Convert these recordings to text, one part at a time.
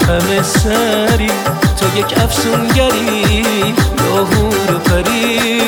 همه سری، تو یک افسونگری یا حور و پری.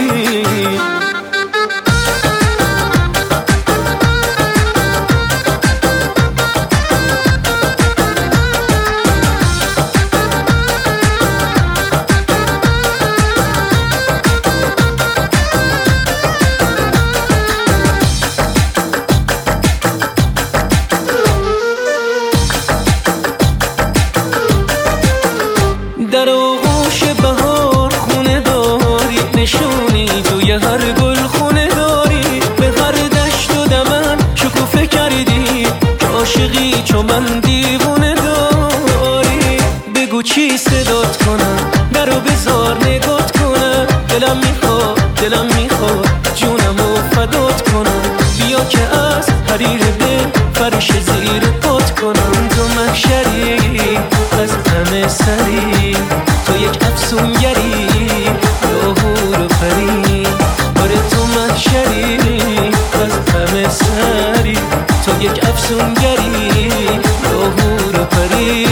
در آغوش بهار خونه داری، نشونی توی هر گل خونه داری. به هر دشت و دمن شکوفه کردی که عاشقی چو من دیوونه داری. بگو چی صدات کنم، درو بذار نگات کنم. دلم میخواد جونمو فدات کنم. بیا که از حریر دل فرش زیر پات کنم. تو محشری از همه سری، تو یک افسونگری یا حور و پری. آره تو محشری از همه سری، تو یک افسونگری یا حور و پری.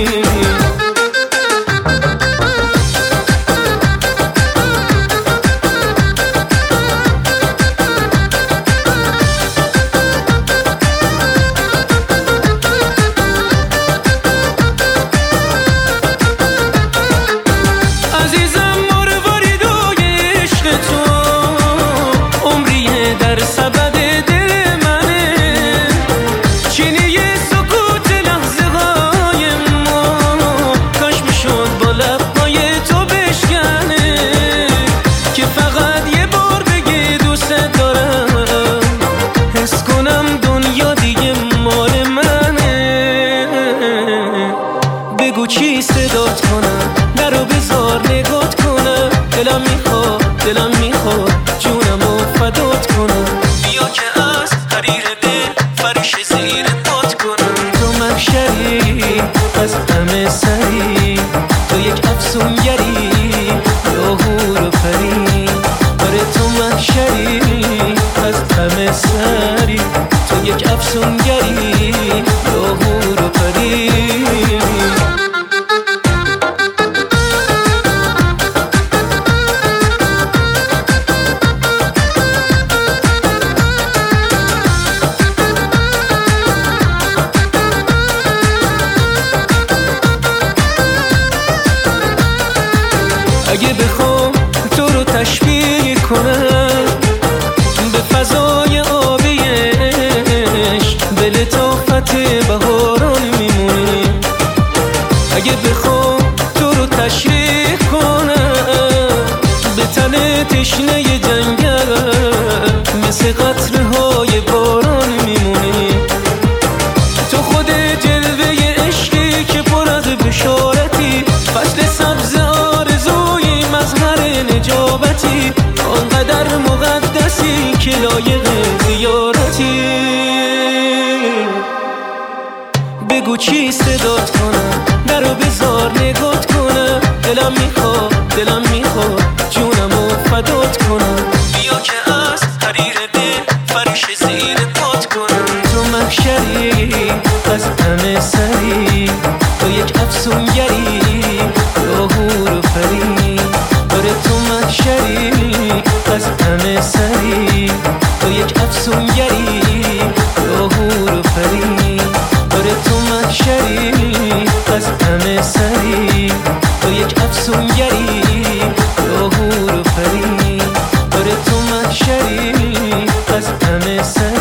بگو چی صدات کنم، درو بذار نگات کنم. دلم میخواد جونمو فدات کنم. بیا که از حریر دل فرش زیر پات کنم. تو محشری از همه سری، تو یک افسونگری یا حور و پری. آره تو محشری از همه سری، تو یک افسونگری یا حور و پری. اگه بخوام تو رو تشبیه کنم به فضای آبی عشق، به لطافت بهاران میمونی. اگه بخوام تو رو تشریح کنم به تن تشنه جنگل، مثل قطره‌های باران میمونی. تو خود جلوه عشقی که پر از بشارتی، فصل سبز آرزوی مظهر نجابتی. آنقدر مقدسی که لایق زیارتی. بگو چی صدات کنم، درو بذار نگات کنم. دلم میخواد جونمو فدات کنم. بیا که از حریر دل فرش زیر پات کنم. تو محشری از همه سری، تو یک افسونگری یا حور و پری. آره تو محشری از همه سری، تو یک افسونگری یا حور و پری. آره تو محشری از همه سری، تو یک افسونگری یا حور و پری. آره تو محشری از همه سری.